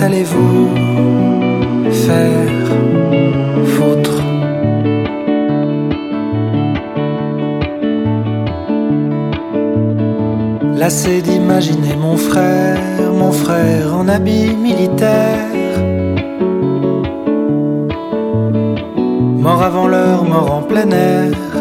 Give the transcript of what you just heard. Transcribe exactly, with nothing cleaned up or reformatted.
qu'allez-vous faire foutre? Lassé d'imaginer mon frère, mon frère en habit militaire, mort avant l'heure, mort en plein air,